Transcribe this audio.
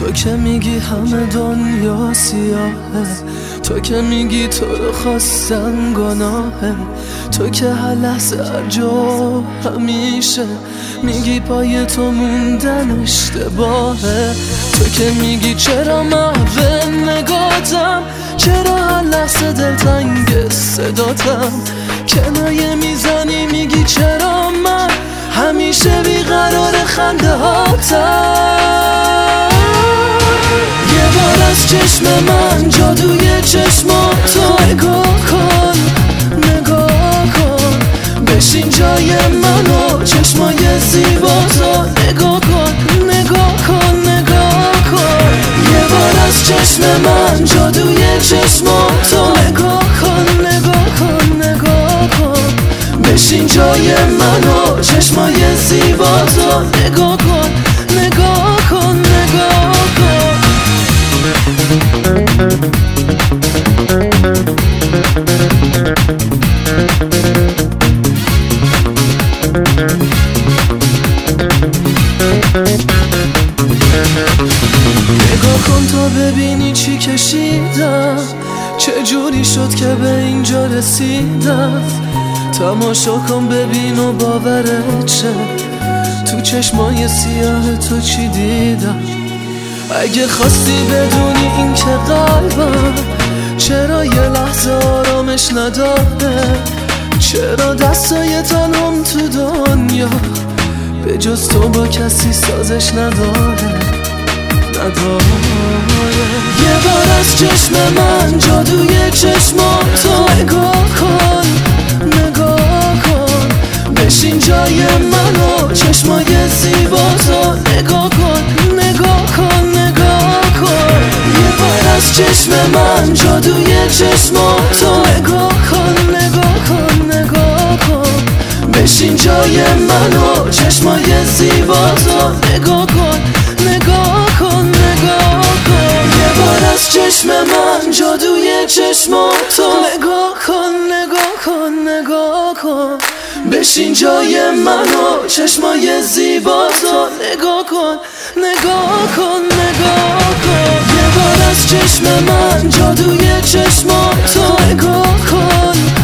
تو که میگی همه دنیا سیاهه، تو که میگی تو رو خواستن گناهه، تو که هر لحظه هر جا همیشه میگی پای تو موندن اشتباهه، تو که میگی چرا محو نگاتم، چرا هر لحظه دلتنگ صداتم، کنایه میزنی میگی چرا من همیشه بیقرار خنده هاتم. یه بار از چشم من جادوی چشماتو نگاه کن، نگاه کن، بشین جای منو چشمای زیباتو نگاه کن، نگاه کن، نگاه کن. یه بار از چشم من جادوی چشماتو نگاه کن، نگاه کن، نگاه کن، بشین جای منو چشمای زیباتو نگاه کن، نگاه کن، نگاه کن. نگاه کن تا ببینی چی کشیدم، چه جوری شد که به اینجا رسیدم. تماشا کن ببین و باورت شه، تو چشمای سیاه تو چی دیدم. اگه خواستی بدونی این که قلبم چرا یه لحظه آرامش نداره، چرا دستای تنم تو دنیا به جز تو با کسی سازش نداره. یه بار از چشم من جادوی چشماتو نگاه کن، نگاه کن، بشین جای منو چشمای زیباتو نگاه کن، نگاه کن، نگاه کن. یه بار از چشم من جادوی چشماتو نگاه کن، نگاه کن، نگاه کن، بشین جای منو چشمای زیباتو نگاه کن، نگاه کن، نگاه کن. یه بار از چشم من جادوی چشماتو نگاه کن، نگاه کن، نگاه کن، بشین جای منو چشمای زیباتو نگاه کن، نگاه کن، نگاه کن. یه بار از چشم من جادوی چشماتو نگاه کن،